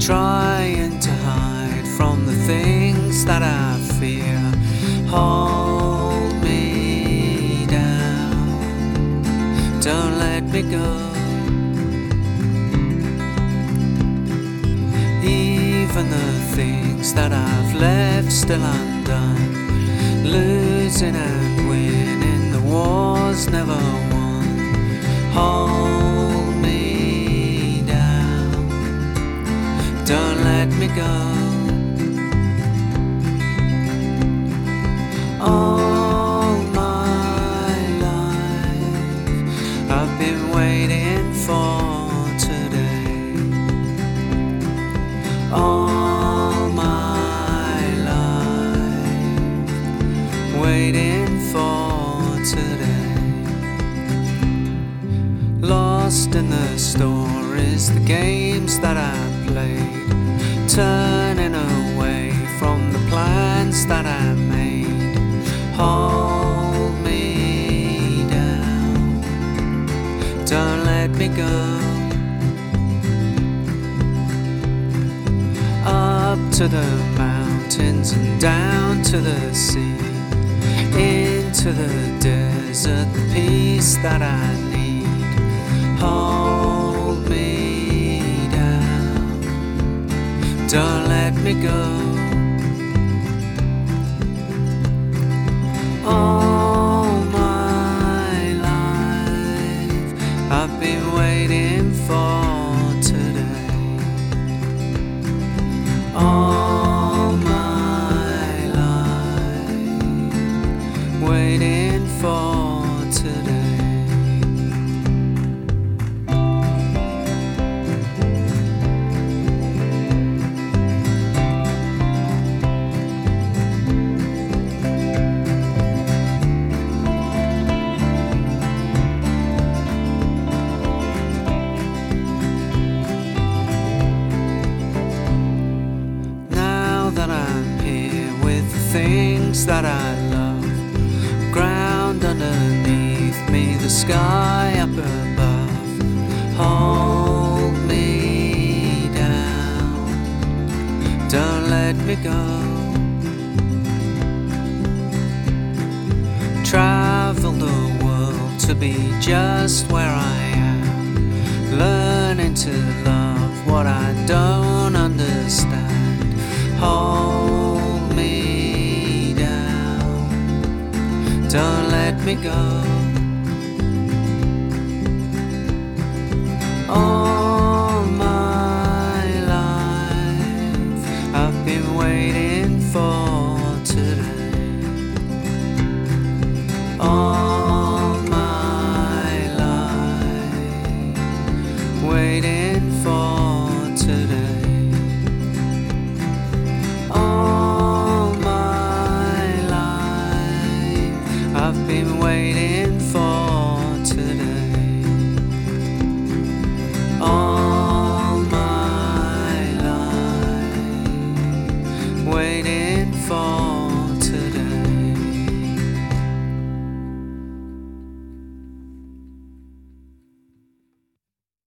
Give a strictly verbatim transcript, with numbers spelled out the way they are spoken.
trying to hide from the things that I fear. Hold me down, don't let me go. Even the things that I've left still undone, losing and winning, the war's never won. Hold me down, don't let me go. All my life I've been waiting for today. All my life waiting for today. Lost in the stories, the games that I played, turning away from the plans that I made. Hold me down, don't let me go. Up to the mountains and down to the sea, into the desert, the peace that I need. Hold me down, don't let me go. All my life I've been waiting for today. All my life waiting for today. That I'm here with the things that I love, ground underneath me, the sky up above. Hold me down, don't let me go. Travel the world to be just where I am, learning to love what I don't understand. Hold me down, don't let me go. Oh,